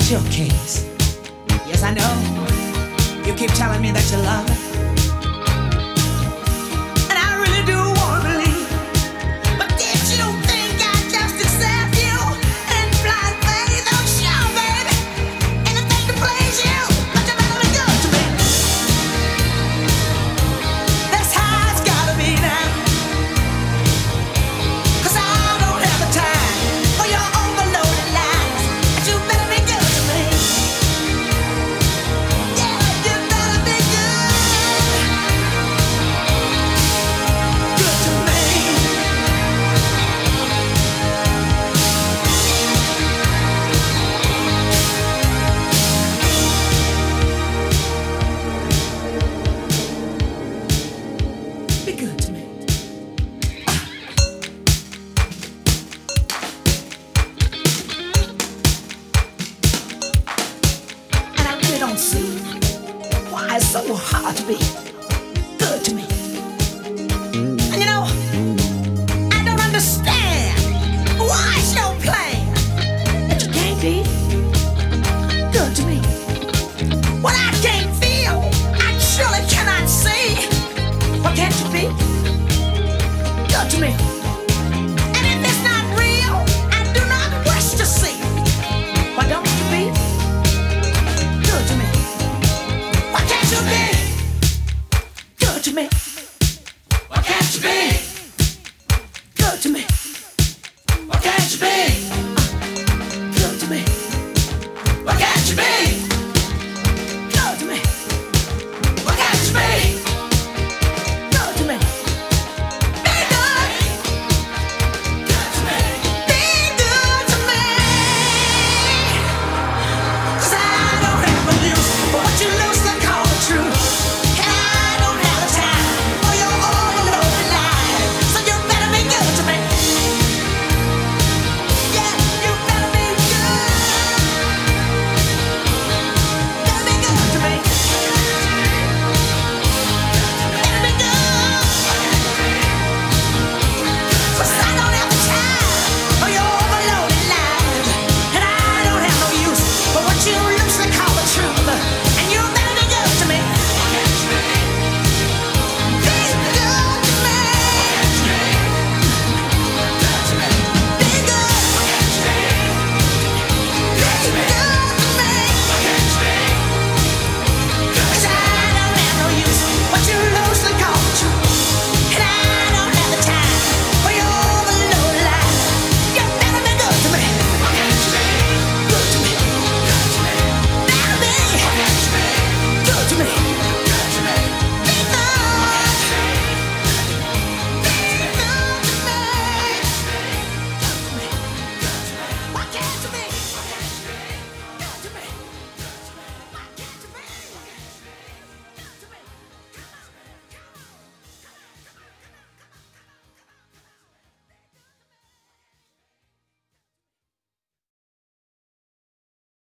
your case. Yes, I know. You keep telling me that you love me. And I really do want to believe. But did you think I'd just accept you in blind faith? Oh, sure, baby. Anything to please you. But you better be good to me. That's how it's gotta be now. 'Cause I don't have the time for your overloaded lies. But you better be good to me. Yeah, you better be good. Good to me. Be good to me. And I really don't see why it's so hard to be good to me. And you know, I don't understand why it's your plan that you can't be good to me. What I can't feel, I surely cannot see. Why can't you be good to me? And if it's not real, I do not wish to see. Why don't you be good to me? Why can't you be good to me?